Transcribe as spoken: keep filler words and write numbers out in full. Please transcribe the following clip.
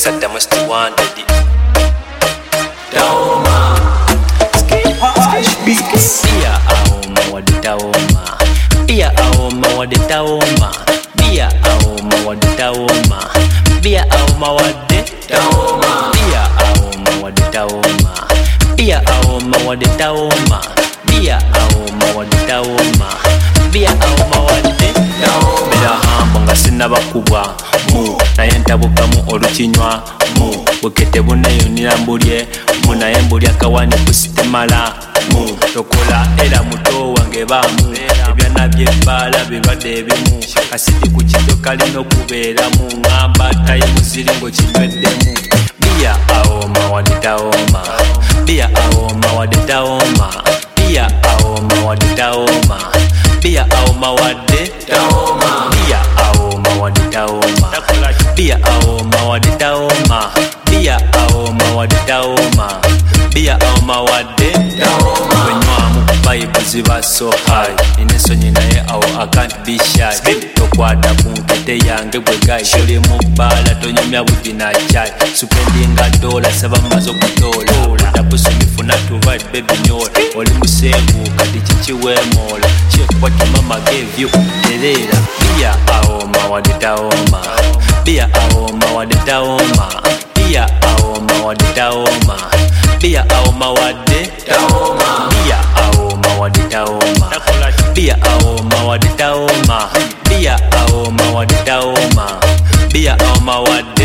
Saddam is two hundred. Taoma Bia aoma wadi taoma. Bia aoma wadi taoma. Bia aoma wadi taoma. Bia aoma wadi taoma. Bia aoma wadi taoma. Bia aoma wadi taoma. Bia aoma wadi taoma. Bia aoma wadi taoma. Bera hambo nga sinabakubwa mu naye ntabukamu olukinywa mu bukete bunayonera mbulye mu naye mbulya kawani kusitemala mu tokola era muto wange baamu ebyana byebbaala birwadde ebimu kasiti ku kito kalina okubeeramu ngamba tayi muziringo kinywedemu. Bia aoma wadde taoma. Bia aoma wadde taoma. Bia aoma wadde taoma. Bia aoma wadde taoma. Bia aoma wadde taoma. Bia aoma wadde taoma. Bia aoma wadde taoma. Bia aoma wadde taoma. Wenywamu Bible ziba so high. Inesonyi naye awo I can't be shy. Tokwata ku nkete yange gwe guy. Sholi mu bbaala tonyumya budi na chai. Supendinga dola saba mazo kutola. Tapusumifu to right baby nyola. Oli musevu kati chichiwemola. Check what your mama gave you. Terera. Bia aoma wadde taoma. Bia aoma wadde taoma. Bia aoma wadde taoma. Bia aoma wadde taoma. Bia aoma wadde taoma. Bia aoma wadde taoma. Bia aoma wadde taoma. Bia aoma wadde